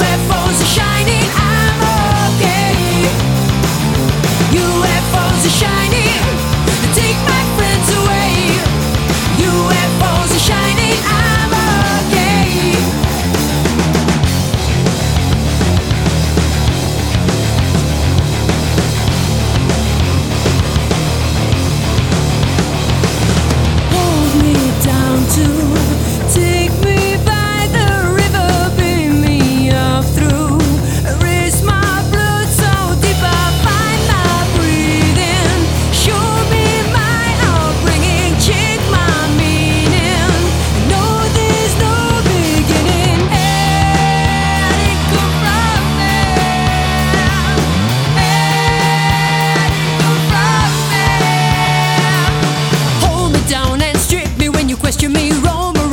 UFOs are shining, I'm okay. UFOs are shining, take my friends away. UFOs are shining, I'm okay. Hold me down to take me by the river, beam me up through. Raise my blood so deep I find my breathing. Show me my upbringing, change my meaning. No, there's no beginning. Let it come from me. Let it come from me. Hold me down and strip me when you question me. Roam